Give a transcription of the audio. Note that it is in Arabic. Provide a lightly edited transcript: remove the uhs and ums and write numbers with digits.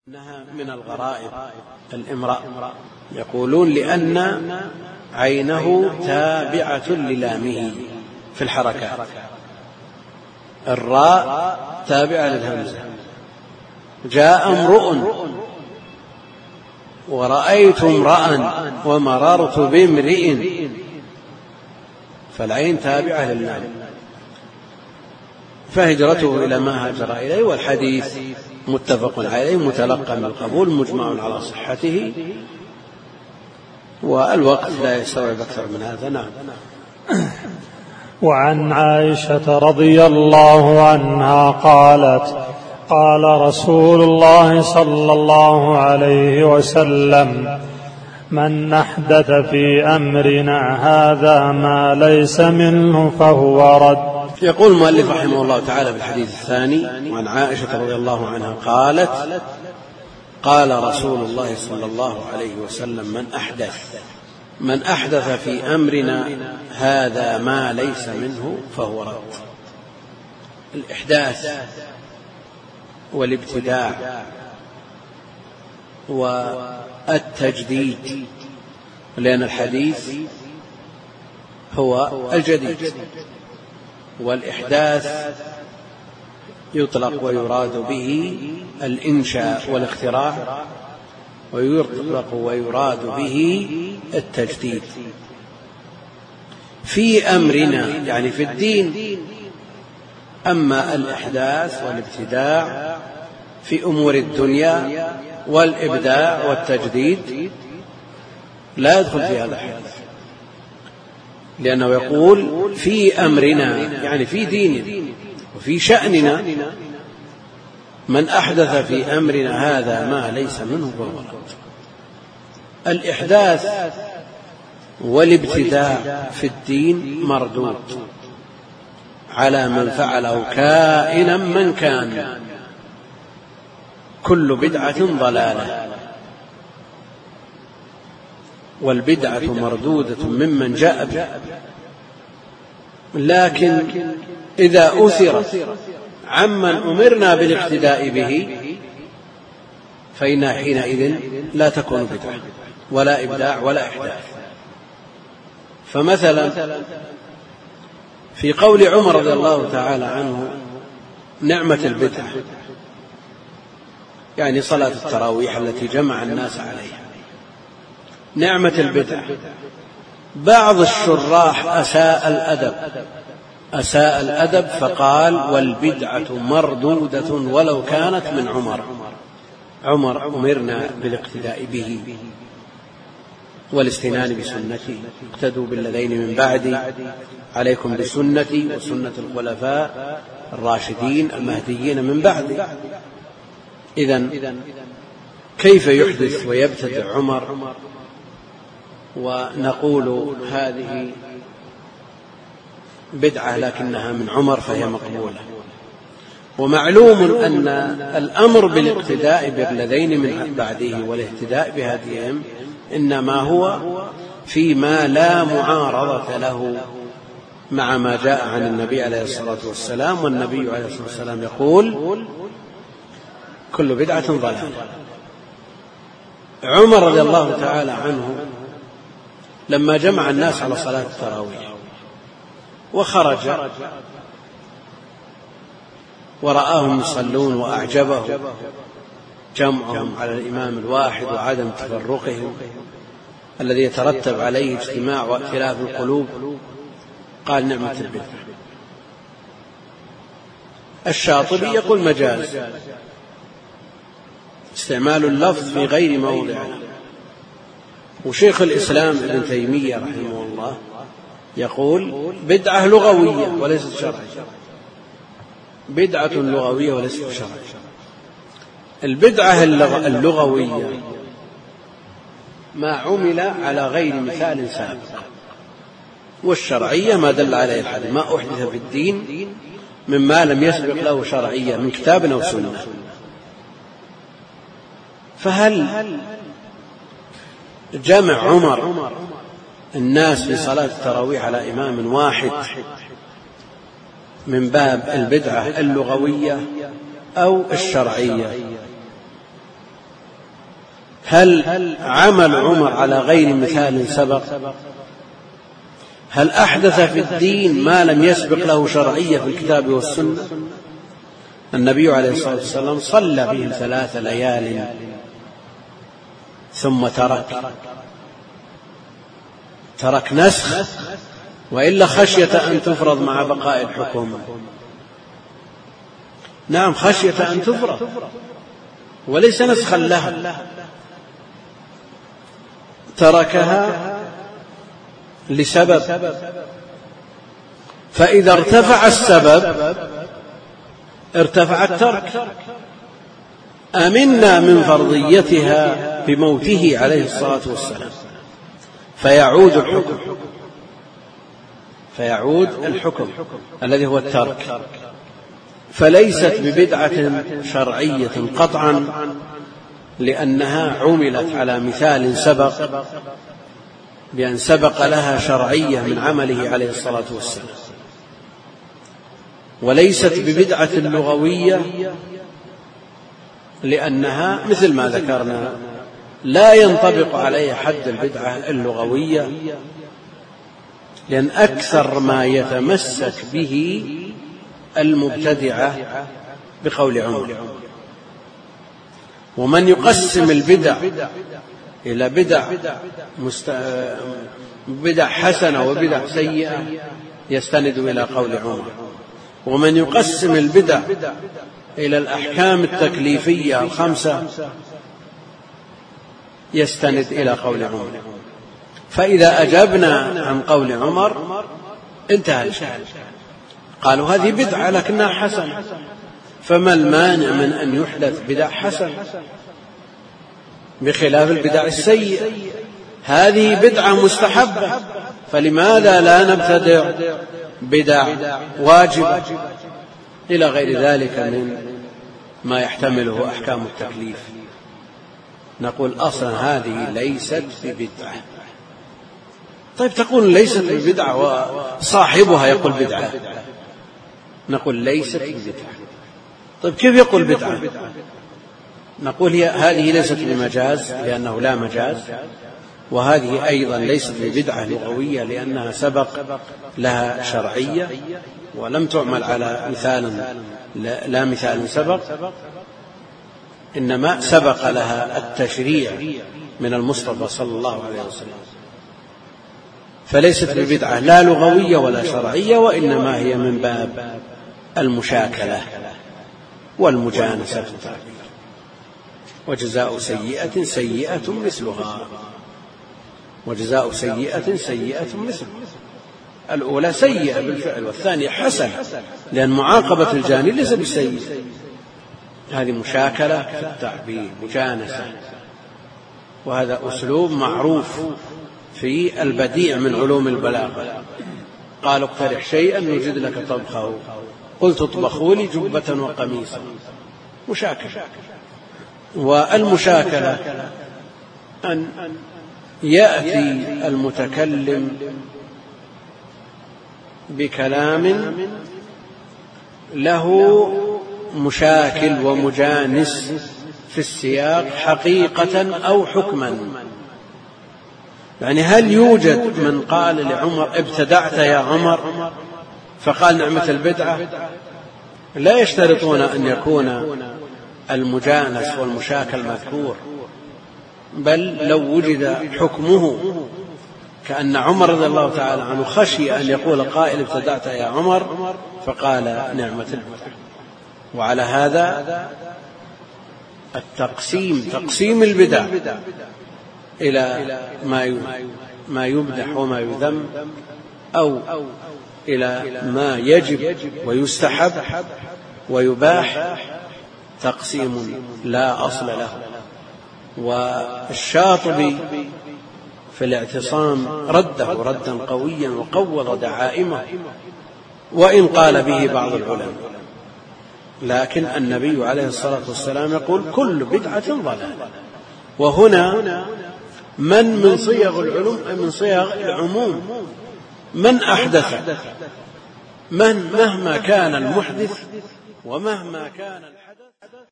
إنها من الغرائب الإمراء، يقولون لأن عينه تابعة للامه في الحركات، الراء تابعة للهمزة. جاء امرؤ ورأيت امرأ ومررت بامرئ، فالعين تابعة للام، فهجرته إلى ما هاجر إليه. والحديث متفق عليه متلقى من القبول مجمع على صحته، والوقت لا يستوعب أكثر من هذا. نعم. وعن عائشة رضي الله عنها قالت: قال رسول الله صلى الله عليه وسلم: من أحدث في أمرنا هذا ما ليس منه فهو رد. يقول المؤلف رحمه الله تعالى في الحديث الثاني: وعن عائشة رضي الله عنها قالت: قال رسول الله صلى الله عليه وسلم: من أحدث في أمرنا هذا ما ليس منه فهو رد. الإحداث والابتداع والتجديد، لأن الحديث هو الجديد، والإحداث يطلق ويراد به الإنشاء والاختراع، ويطلق ويراد به التجديد. في أمرنا يعني في الدين، أما الإحداث والابتداع في أمور الدنيا والإبداع والتجديد لا يدخل في هذا الحديث، لأنه يقول في أمرنا يعني في ديننا وفي شأننا. من أحدث في أمرنا هذا ما ليس منه فهو رد. الإحداث والابتداع في الدين مردود على من فعله كائنا من كان، كل بدعة ضلالة، والبدعة مردودة ممن جاء به. لكن إذا أثر عمن أمرنا بالاقتداء به فإنها حينئذ لا تكون بدعة ولا إبداع ولا إحداث. فمثلا في قول عمر رضي الله تعالى عنه: نعمة البدعة، يعني صلاة التراويح التي جمع الناس عليها، نعمة البدعة. بعض الشراح أساء الأدب فقال: والبدعة مردودة ولو كانت من عمر أمرنا بالاقتداء به والاستنان بسنته، اقتدوا بالذين من بعدي، عليكم بسنتي وسنة الخلفاء الراشدين المهديين من بعدي. إذن كيف يحدث ويبتدع عمر ونقول هذه بدعة لكنها من عمر فهي مقبولة؟ ومعلوم أن الأمر بالاقتداء بالذين من بعده والاهتداء بهديهم إنما هو فيما لا معارضة له مع ما جاء عن النبي عليه الصلاة والسلام. والنبي عليه الصلاة والسلام يقول: كل بدعة ضلالة. عمر رضي الله تعالى عنه لما جمع الناس على صلاة التراويح وخرج ورآهم يصلون وأعجبه جمعهم على الإمام الواحد وعدم تفرقهم الذي يترتب عليه اجتماع وائتلاف القلوب، قال: نعمة البدعة. الشاطبي يقول: مجاز، استعمال اللفظ في غير موضعه. وشيخ الإسلام ابن تيمية رحمه الله يقول: بدعة لغوية وليست شرعية، بدعة لغوية وليست شرعية. البدعة اللغوية ما عمل على غير مثال سابق، والشرعية ما دل عليه الحديث، ما أحدث في الدين مما لم يسبق له شرعية من كتاب أو سنة. فهل جمع عمر الناس في صلاة التراويح على إمام واحد من باب البدعة اللغوية أو الشرعية؟ هل عمل عمر على غير مثال سبق؟ هل أحدث في الدين ما لم يسبق له شرعية في الكتاب والسنة؟ النبي عليه الصلاة والسلام صلى بهم 3 ليال ثم ترك نسخ، وإلا خشية أن تفرض مع بقاء الحكم. نعم، خشية أن تفرض وليس نسخا لها، تركها لسبب، فإذا ارتفع السبب ارتفع الترك. أمنا من فرضيتها بموته عليه الصلاة والسلام، فيعود الحكم الذي هو الترك، فليست ببدعة شرعية قطعا، لأنها عملت على مثال سبق بأن سبق لها شرعية من عمله عليه الصلاة والسلام، وليست ببدعة لغوية، لأنها مثل ما ذكرنا لا ينطبق عليها حد البدعة اللغوية، لأن أكثر ما يتمسك به المبتدعة بقول عمر. ومن يقسم البدع إلى بدع حسنة وبدع سيئة يستند إلى قول عمر، ومن يقسم البدع إلى الأحكام التكليفية 5 يستند إلى قول عمر. فإذا أجبنا عن قول عمر انتهى الإشكال، قالوا هذه بدعة لكنها حسنة، فما المانع من أن يحدث بدع حسن بخلاف البدع السيئة؟ هذه بدعة مستحبة، فلماذا لا نبتدع بدع واجبة إلى غير ذلك من ما يحتمله أحكام التكليف؟ نقول أصلا هذه ليست ببدعة. طيب تقول ليست ببدعة وصاحبها يقول بدعة، نقول ليست ببدعة. طيب كيف يقول بدعة؟ نقول هذه ليست بمجاز لأنه لا مجاز، وهذه أيضا ليست ببدعة لغوية لأنها سبق لها شرعية ولم تعمل على لا مثال سبق، إنما سبق لها التشريع من المصطفى صلى الله عليه وسلم، فليست ببدعة لا لغوية ولا شرعية، وإنما هي من باب المشاكلة والمجانسة في التعبير. وجزاء سيئة سيئة مثلها، وجزاء سيئة سيئة مثلها. الأولى سيئة بالفعل، والثانية حسن لأن معاقبة الجاني ليس بالسيئة. هذه مشاكلة في التعبير، مجانسة، وهذا أسلوب معروف في البديع من علوم البلاغة. قال اقترح شيئا نجد لك طبخه، قلت اطبخوا لي جبة وقميصا. مشاكلة. والمشاكلة أن يأتي المتكلم بكلام له مشاكل ومجانس في السياق حقيقة أو حكما. يعني هل يوجد من قال لعمر ابتدعت يا عمر فقال نعمة البدعة؟ لا يشترطون أن يكون المجانس والمشاكل مذكور، بل لو وجد حكمه كأن عمر رضي الله تعالى عنه خشي أن يقول قائل ابتدعت يا عمر فقال نعمة البدعة. وعلى هذا تقسيم البدع إلى ما يمدح وما يذم، أو إلى ما يجب ويستحب ويباح، تقسيم لا أصل له. والشاطبي في الاعتصام رده ردا قويا وقوض دعائمه، وإن قال به بعض العلماء، لكن النبي عليه الصلاة والسلام يقول كل بدعة ضلالة. وهنا من صيغ العلوم من صيغ العموم، من أحدث، مهما كان المحدث ومهما كان الحدث.